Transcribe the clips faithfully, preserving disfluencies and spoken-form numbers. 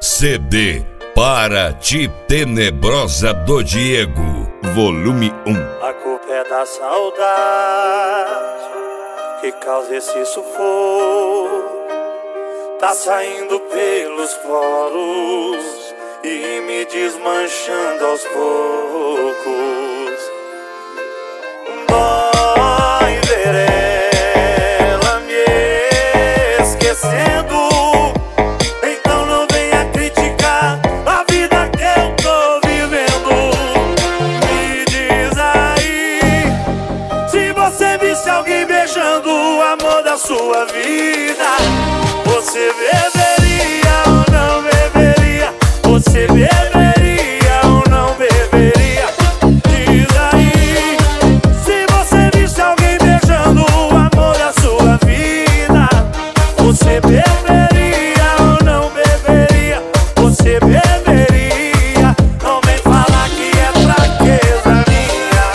C D Para Ti Tenebrosa do Diego, volume um. A culpa é da saudade que causa esse sufoco. Tá saindo pelos poros e me desmanchando aos poucos. Dói ver ela me esquecendo. Então não venha criticar a vida que eu tô vivendo. Me diz aí, se você visse alguém beijando o amor da sua vida, você beberia ou não beberia? Você beberia ou não beberia? Diz aí, se você visse alguém beijando o amor da sua vida, você beberia ou não beberia? Você beberia? Não vem falar que é fraqueza minha.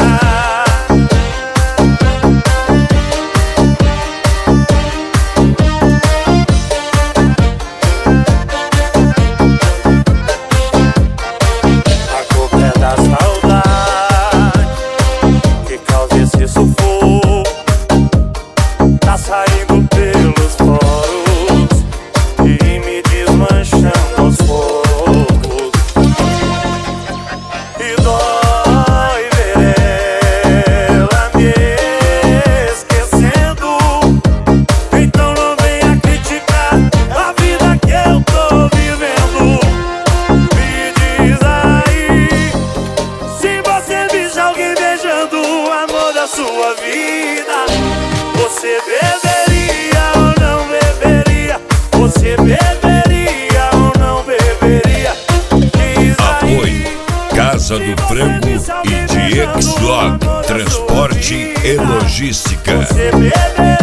A culpa é da saudade que causa esse sufoco. Tá saindo pelos poros e me desmanchando aos poucos. E dói ver ela me esquecendo. Então não venha criticar a vida que eu tô vivendo. Me diz aí, se você visse alguém beijando o amor da sua vida, você beberia ou não beberia? Você beberia ou não beberia? Diz aí, Apoio Casa do Frango e D X Log, transporte e logística. você beberia